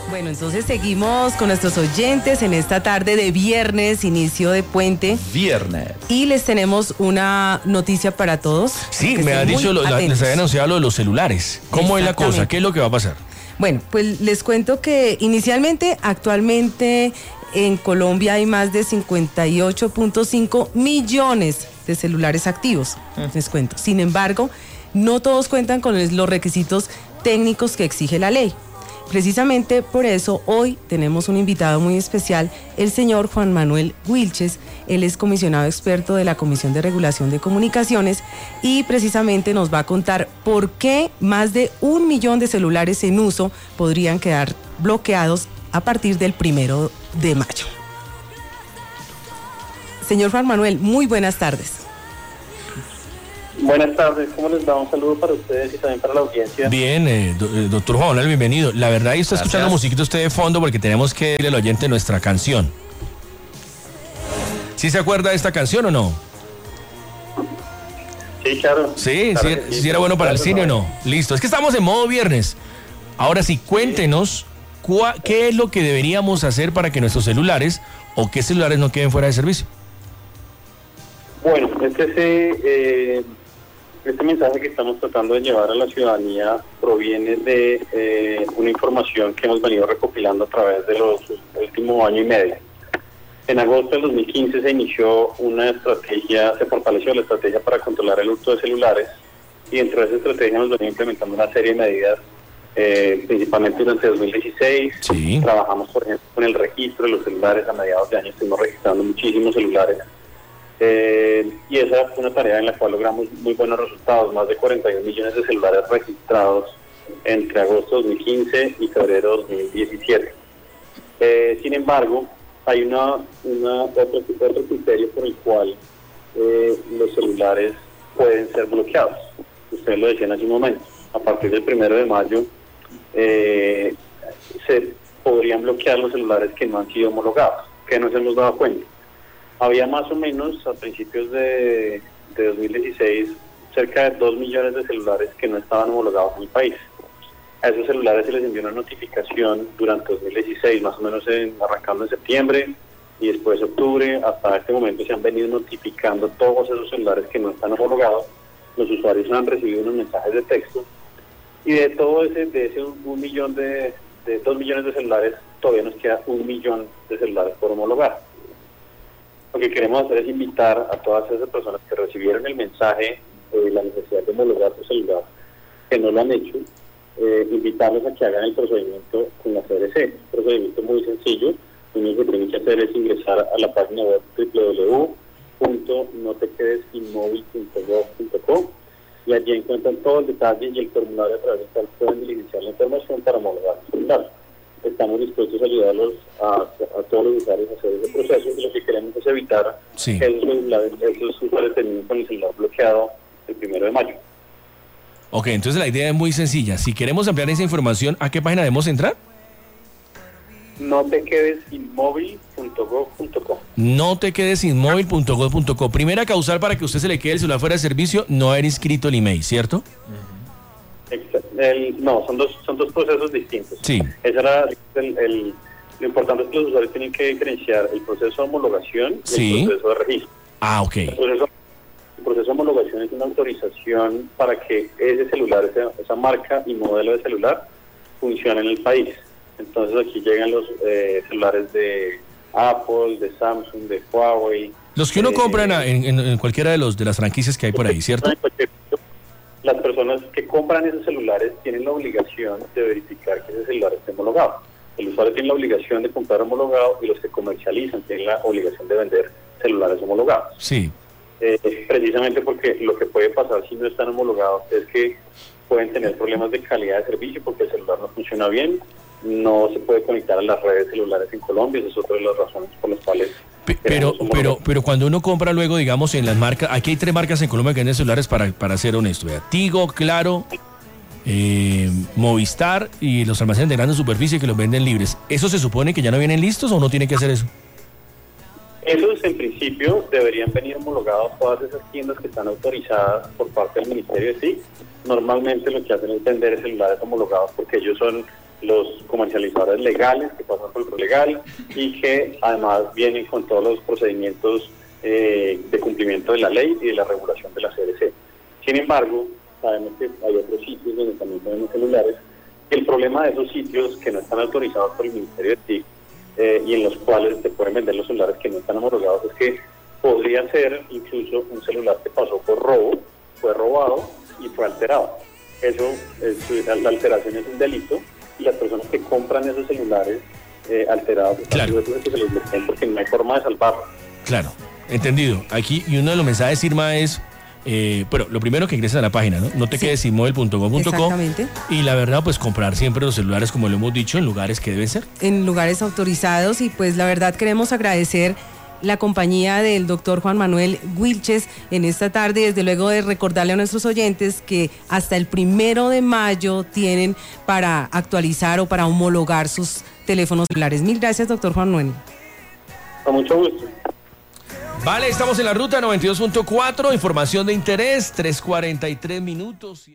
Bueno, entonces seguimos con nuestros oyentes en esta tarde de viernes, inicio de puente. Viernes. Y les tenemos una noticia para todos. Sí, me han dicho, les había anunciado lo de los celulares. ¿Cómo es la cosa? ¿Qué es lo que va a pasar? Bueno, pues les cuento que actualmente en Colombia hay más de 58.5 millones de celulares activos, les cuento. Sin embargo, no todos cuentan con los requisitos técnicos que exige la ley. Precisamente por eso hoy tenemos un invitado muy especial, el señor Juan Manuel Wilches. Él es comisionado experto de la Comisión de Regulación de Comunicaciones y precisamente nos va a contar por qué más de 1 millón de celulares en uso podrían quedar bloqueados a partir del 1 de mayo. Señor Juan Manuel, muy buenas tardes. Buenas tardes, ¿cómo les va? Un saludo para ustedes y también para la audiencia. Bien, doctor Juan Manuel, bienvenido. La verdad, ahí está escuchando musiquita usted de fondo porque tenemos que decirle al oyente nuestra canción. ¿Sí se acuerda de esta canción o no? Sí, claro. Sí, claro sí era bueno para el cine o no. Listo, es que estamos en modo viernes. Ahora sí, cuéntenos qué es lo que deberíamos hacer para que nuestros celulares o qué celulares no queden fuera de servicio. Bueno, este mensaje que estamos tratando de llevar a la ciudadanía proviene de una información que hemos venido recopilando a través de los últimos año y medio. En agosto del 2015 se inició se fortaleció la estrategia para controlar el uso de celulares y dentro de esa estrategia hemos venido implementando una serie de medidas, principalmente durante 2016. Sí. Trabajamos, por ejemplo, con el registro de los celulares. A mediados de año estuvimos registrando muchísimos celulares. Y esa fue una tarea en la cual logramos muy buenos resultados, más de 41 millones de celulares registrados entre agosto de 2015 y febrero de 2017. Sin embargo, hay otro criterio por el cual los celulares pueden ser bloqueados. Ustedes lo decían hace un momento, a partir del 1 de mayo se podrían bloquear los celulares que no han sido homologados, que nos hemos dado cuenta. Había más o menos a principios de 2016 cerca de 2 millones de celulares que no estaban homologados en el país. A esos celulares se les envió una notificación durante 2016, más o menos arrancando en septiembre y después octubre. Hasta este momento se han venido notificando todos esos celulares que no están homologados. Los usuarios han recibido unos mensajes de texto y de todo ese 2 millones de celulares todavía nos queda 1 millón de celulares por homologar. Lo que queremos hacer es invitar a todas esas personas que recibieron el mensaje de la necesidad de homologar su celular, que no lo han hecho, invitarlos a que hagan el procedimiento con la CRC. Es un procedimiento muy sencillo. Lo único que tienen que hacer es ingresar a la página web www.notequedesinmóvil.gov.co y allí encuentran todo el detalle y el formulario a través del cual pueden diligenciar la información para homologar su celular. Estamos dispuestos a ayudarlos a todos los usuarios a hacer ese proceso y lo que queremos es evitar que esos usuarios terminen con el celular bloqueado el 1 de mayo. Ok, entonces la idea es muy sencilla. Si queremos ampliar esa información, ¿a qué página debemos entrar? Notequedesinmóvil.gov.co. Notequedesinmóvil.gov.co. Primera causal para que usted se le quede el celular fuera de servicio, no haber inscrito el email, ¿cierto? No, son dos procesos distintos. Sí. Ese era lo importante es que los usuarios tienen que diferenciar el proceso de homologación y el proceso de registro. Ah, ok. El proceso de homologación es una autorización para que ese celular, esa marca y modelo de celular funcione en el país. Entonces aquí llegan los celulares de Apple, de Samsung, de Huawei. Los que uno compra en cualquiera de las franquicias que hay por ahí, ¿cierto? Las personas que compran esos celulares tienen la obligación de verificar que ese celular esté homologado. El usuario tiene la obligación de comprar homologado y los que comercializan tienen la obligación de vender celulares homologados. Sí. Precisamente porque lo que puede pasar si no están homologados es que pueden tener problemas de calidad de servicio porque el celular no funciona bien, no se puede conectar a las redes celulares en Colombia. Esa es otra de las razones por las cuales... Pero cuando uno compra luego, digamos, en las marcas, aquí hay 3 marcas en Colombia que venden celulares para ser honesto, Tigo, Claro, Movistar y los almacenes de grande superficie que los venden libres. ¿Eso se supone que ya no vienen listos o uno tiene que hacer eso? Esos en principio deberían venir homologados todas esas tiendas que están autorizadas por parte del Ministerio de TIC. Normalmente lo que hacen es vender celulares homologados porque ellos son los comercializadores legales que pasan por el legal y que además vienen con todos los procedimientos de cumplimiento de la ley y de la regulación de la CRC. Sin embargo, sabemos que hay otros sitios donde también tenemos celulares, que el problema de esos sitios que no están autorizados por el Ministerio de TIC y en los cuales se pueden vender los celulares que no están homologados es que podría ser incluso un celular que pasó por robo, fue robado y fue alterado. La alteración es un delito y las personas que compran esos celulares alterados claro, que se los bloquean porque no hay forma de salvarlos. Claro, entendido. Aquí, y uno de los mensajes, Irma, es, pero lo primero que ingreses a la página, ¿no? No te quedes sin móvil.com.co. Exactamente. Y la verdad, pues comprar siempre los celulares, como lo hemos dicho, en lugares que deben ser. En lugares autorizados, y pues la verdad queremos agradecer la compañía del doctor Juan Manuel Wilches en esta tarde, desde luego de recordarle a nuestros oyentes que hasta el 1 de mayo tienen para actualizar o para homologar sus teléfonos celulares. Mil gracias, doctor Juan Manuel. Con mucho gusto. Vale, estamos en la ruta 92.4, información de interés, 3:43 minutos.